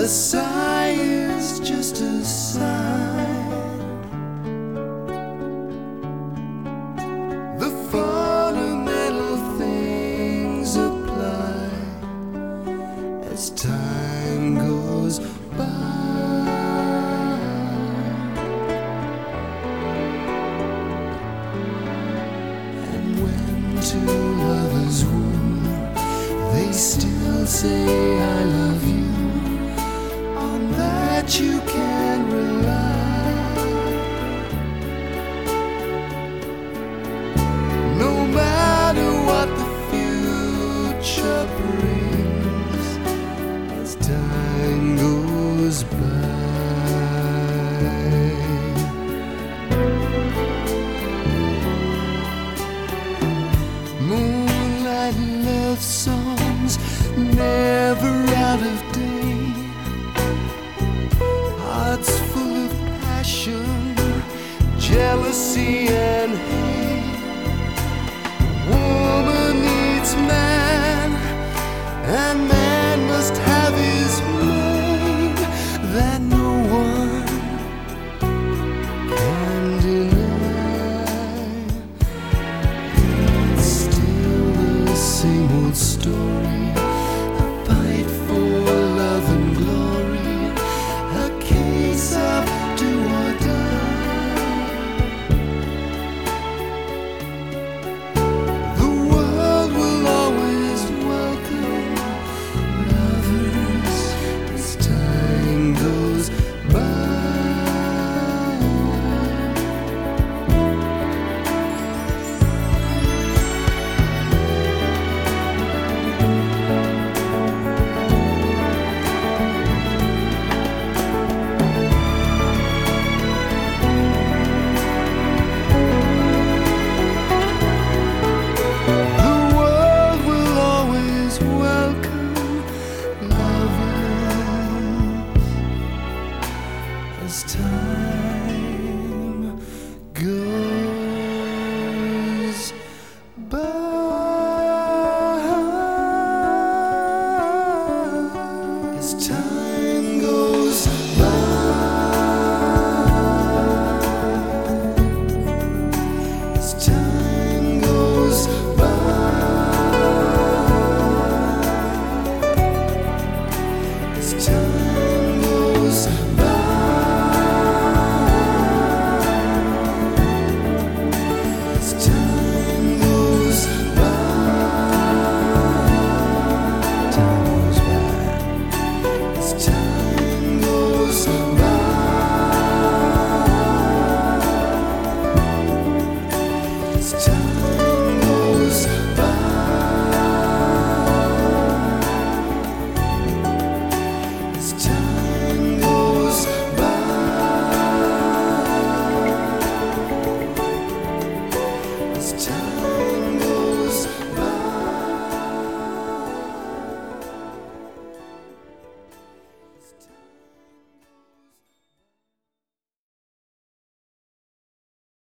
A sigh is just a sigh. The fundamental things apply as time goes by. And when two lovers woo, they still say I love you. On that you can rely. No matter what the future brings, as time goes by. Moonlight love songs, never out of date. Hearts full of passion, jealousy and hate.